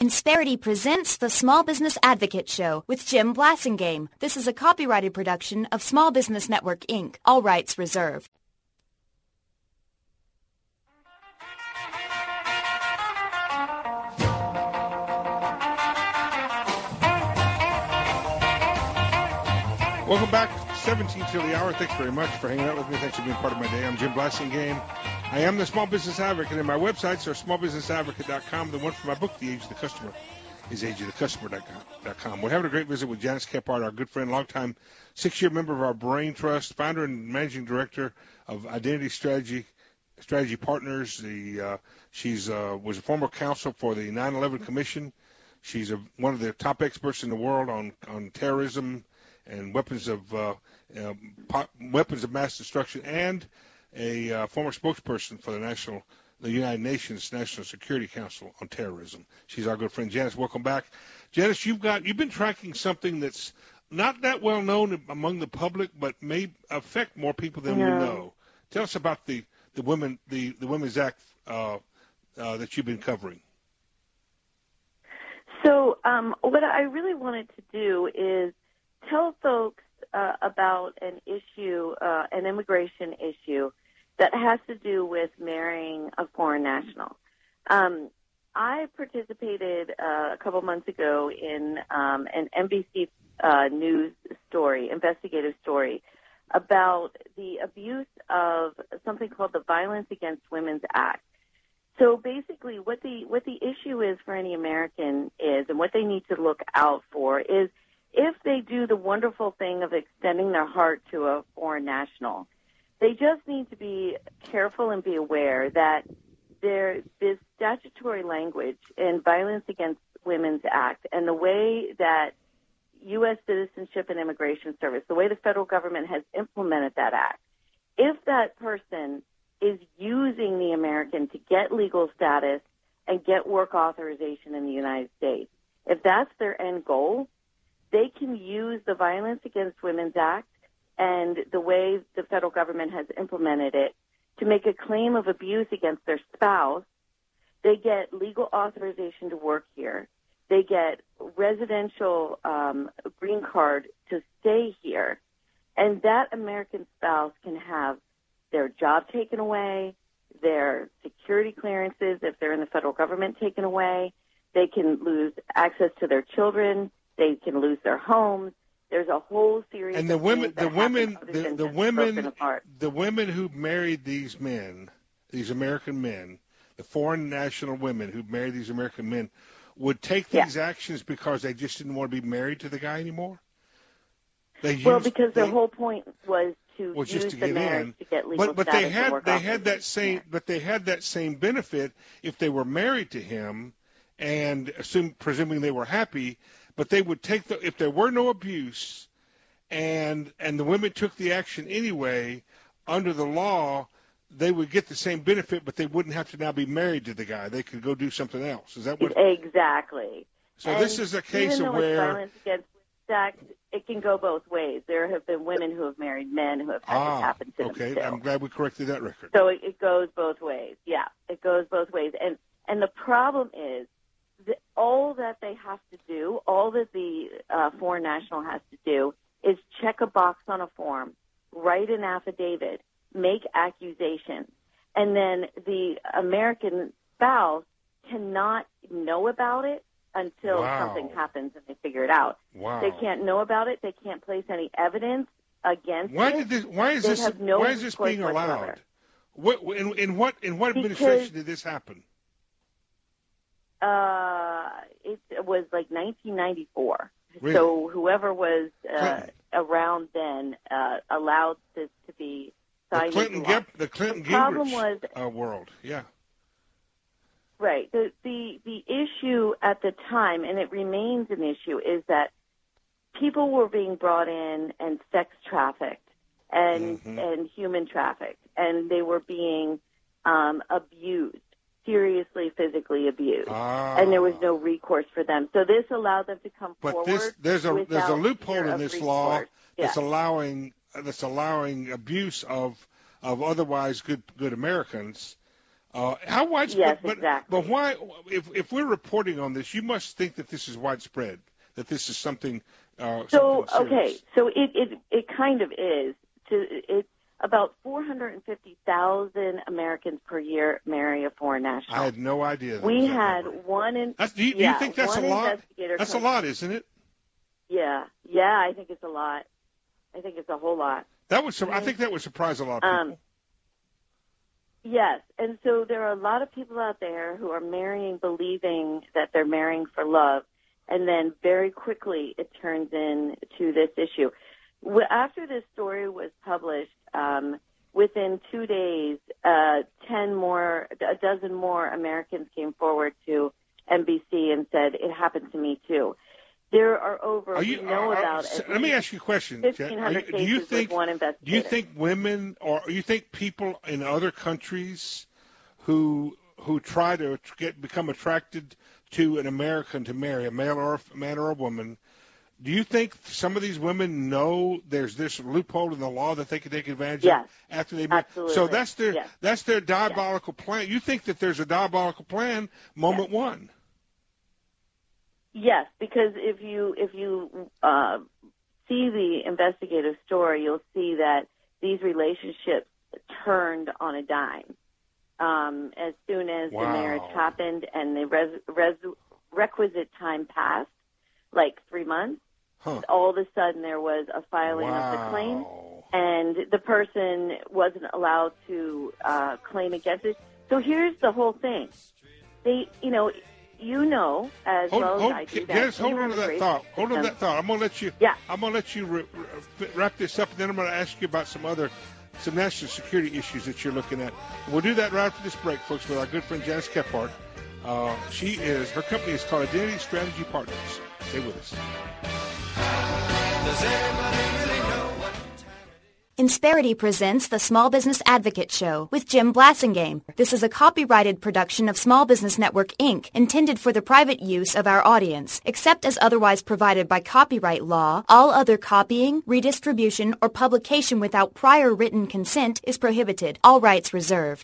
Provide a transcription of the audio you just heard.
Insperity presents the Small Business Advocate Show with Jim Blasingame. This is a copyrighted production of Small Business Network, Inc. All rights reserved. Welcome back. 17 till the hour. Thanks very much for hanging out with me. Thanks for being part of my day. I'm Jim Blasingame. I am the Small Business Advocate, and my websites are smallbusinessadvocate.com. The one for my book, The Age of the Customer, is ageofthecustomer.com. We're having a great visit with Janice Kephart, our good friend, longtime 6-year member of our Brain Trust, founder and managing director of Identity Strategy Partners. She's was a former counsel for the 9/11 Commission. She's one of the top experts in the world on terrorism and weapons of mass destruction, and a former spokesperson for the United Nations National Security Council on Terrorism. She's our good friend Janice. Welcome back, Janice. You've been tracking something that's not that well known among the public, but may affect more people than we know. Tell us about the Women's Act that you've been covering. So what I really wanted to do is tell folks about an issue, an immigration issue that has to do with marrying a foreign national. I participated a couple months ago in an NBC News story, investigative story, about the abuse of something called the Violence Against Women's Act. So basically what the issue is for any American is, and what they need to look out for is, if they do the wonderful thing of extending their heart to a foreign national, they just need to be careful and be aware that this statutory language in Violence Against Women's Act and the way that U.S. Citizenship and Immigration Service, the way the federal government has implemented that act, if that person is using the American to get legal status and get work authorization in the United States, if that's their end goal, they can use the Violence Against Women's Act and the way the federal government has implemented it to make a claim of abuse against their spouse. They get legal authorization to work here. They get residential green card to stay here. And that American spouse can have their job taken away, their security clearances, if they're in the federal government, taken away. They can lose access to their children. They can lose their homes. There's a whole series of things that the women who married these men, these American men, the foreign national women who married these American men, would take these actions because they just didn't want to be married to the guy anymore? Because their whole point was to use the marriage to get legal but status and work they had that same, but they had that same benefit if they were married to him, and presuming they were happy. But they would take if there were no abuse, and the women took the action anyway, under the law, they would get the same benefit, but they wouldn't have to now be married to the guy. They could go do something else. Is that what? Exactly. So this is a case of where Violence Against Women's Act, it can go both ways. There have been women who have married men who have had this happen to them. Okay, I'm glad we corrected that record. So it goes both ways. Yeah, it goes both ways. And the problem is, all that they have to do, all that the foreign national has to do, is check a box on a form, write an affidavit, make accusations, and then the American spouse cannot know about it until something happens and they figure it out. Wow. They can't know about it. They can't place any evidence against it. Why is this being allowed? In what administration did this happen? It was like 1994. Really? So whoever was around then allowed this to be signed into law. The Clinton Gingrich world, yeah. Right. The issue at the time, and it remains an issue, is that people were being brought in and sex trafficked and human trafficked, and they were being abused. Seriously physically abused, and there was no recourse for them. So this allowed them to come forward. But there's a loophole in this law that's allowing abuse of otherwise good Americans How widespread? Yes, exactly. But why? If we're reporting on this, you must think that this is widespread. That this is something. So something serious. so it kind of is. It's about 450,000 Americans per year marry a foreign national. I had no idea. We had one in. Do you think that's a lot? That's a lot, isn't it? Yeah, I think it's a lot. I think it's a whole lot. I think that would surprise a lot of people. Yes, and so there are a lot of people out there who are marrying believing that they're marrying for love, and then very quickly it turns into this issue. After this story was published, within 2 days, a dozen more Americans came forward to NBC and said, it happened to me too. There are over, let me ask you a question. 1,500 cases with one investigator. Do you think women or you think people in other countries who try to become attracted to an American to marry, a man or a woman, do you think some of these women know there's this loophole in the law that they can take advantage of after they marry? Absolutely. So that's their diabolical plan. You think that there's a diabolical plan moment one? Yes, because if you see the investigative story, you'll see that these relationships turned on a dime as soon as the marriage happened and the requisite time passed, like 3 months. All of a sudden there was a filing of the claim, and the person wasn't allowed to claim against it. So here's the whole thing. They, as well as I do. Janice, hold on to that thought. Hold on to that thought. I'm gonna let you. Yeah. I'm gonna let you wrap this up, and then I'm gonna ask you about some national security issues that you're looking at. We'll do that right after this break, folks, with our good friend Janice Kephart. Her company is called Identity Strategy Partners. Stay with us. Does everybody really know what? Insperity presents the Small Business Advocate Show with Jim Blasingame. This is a copyrighted production of Small Business Network, Inc., intended for the private use of our audience. Except as otherwise provided by copyright law, all other copying, redistribution, or publication without prior written consent is prohibited. All rights reserved.